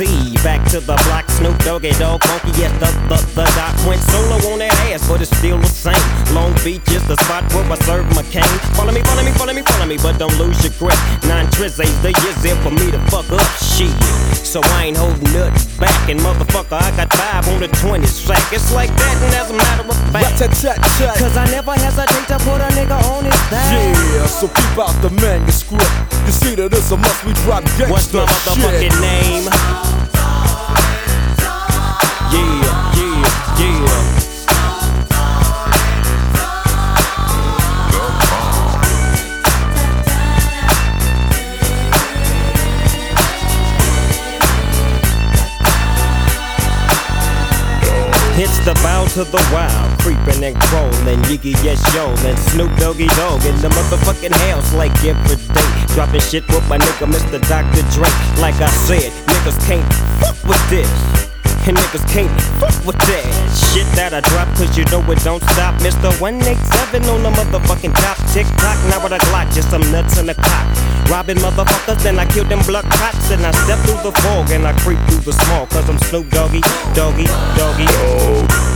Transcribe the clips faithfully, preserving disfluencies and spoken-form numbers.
Z. Back to the block, Snoop Doggy Dogg, funky, yes, the, the, the doc went solo on that ass, but it's still the same. Long Beach is the spot where I serve my cane. Follow me, follow me, follow me, follow me, but don't lose your grip. Nine trizzies, the years there for me to fuck up shit. So I ain't holding nothing back, and motherfucker, I got five on the twenty sack. It's like that, and as a matter of fact, cause I never hesitate to put a nigga on his back. Yeah, so keep out the manuscript. You see that it's a must we drop gangsta. What's my motherfucking name? Yeah, yeah, yeah. It's the bow to the wild, creeping and crawling, Yiggy yes yo, and Snoop Doggy Dogg in the motherfucking house like every day. Dropping shit with my nigga Mister Doctor Dre. Like I said, niggas can't fuck with this, and niggas can't fuck with that shit that I drop, cause you know it don't stop. Mister one eighty-seven on the motherfucking top. Tick tock, now with a Glock, just some nuts in the cock. Robbing motherfuckers, then I kill them blood cops. And I step through the fog and I creep through the small, cause I'm Snoop Doggy, Doggy, Doggy. Oh.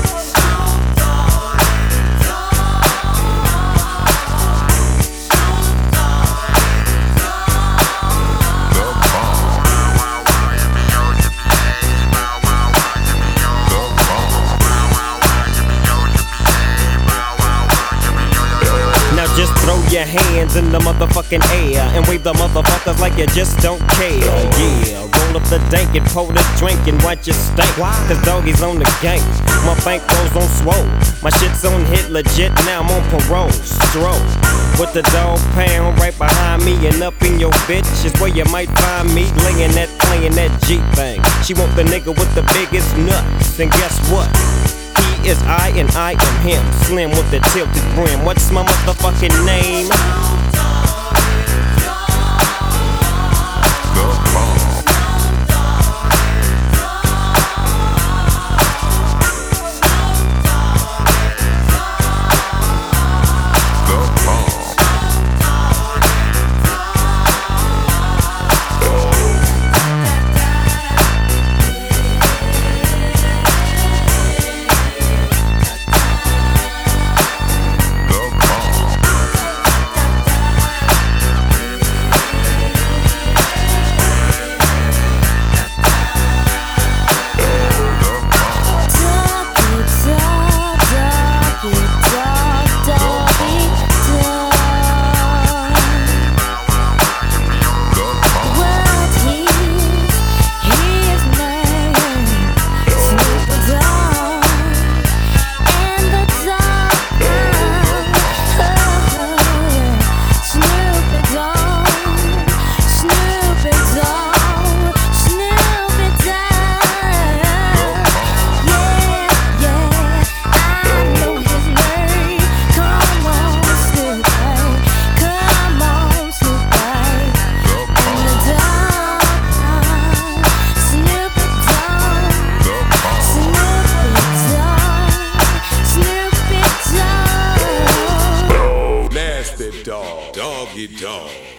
Just throw your hands in the motherfucking air and wave the motherfuckers like you just don't care. Yeah, roll up the dank and pour the drink and watch it stank. Cause doggy's on the gang, my bankroll's on swole. My shit's on hit legit, now I'm on parole. Stroke with the dog pound right behind me, and up in your bitch is where you might find me. Laying that, playing that G thing. She want the nigga with the biggest nuts, and guess what? He is I and I am him. Slim with the tilted brim. What's my motherfucking name? Doggy dog.